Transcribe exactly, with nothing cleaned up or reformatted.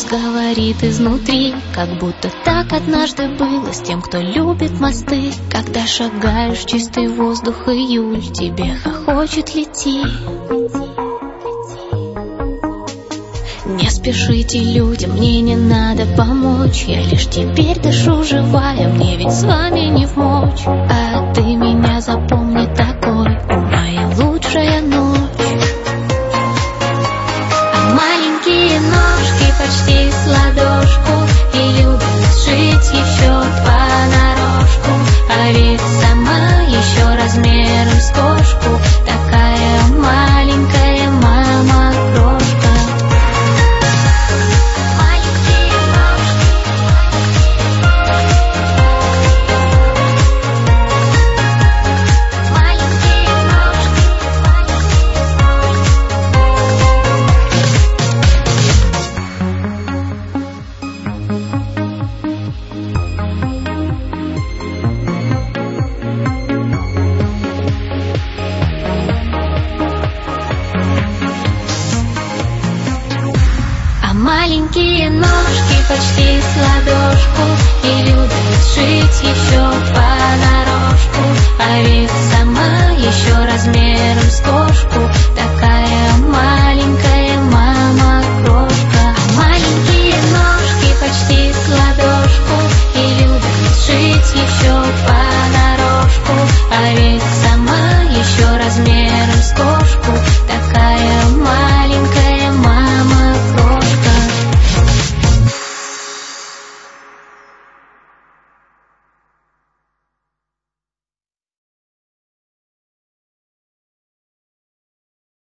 говорит изнутри, как будто так однажды было с тем, кто любит мосты. Когда шагаешь в чистый воздух, июль тебе хохочет лети. Не спешите, люди, мне не надо помочь. Я лишь теперь дышу живая, мне ведь с вами не вмочь. А ты меня запомни такой, моя лучшая ночь. А маленькие ножки почти с ладошку и любят жить еще понарошку. А ведь сама еще размером с кошку, такая маленькая мама крошка. Маленькие ножки почти с ладошку и любят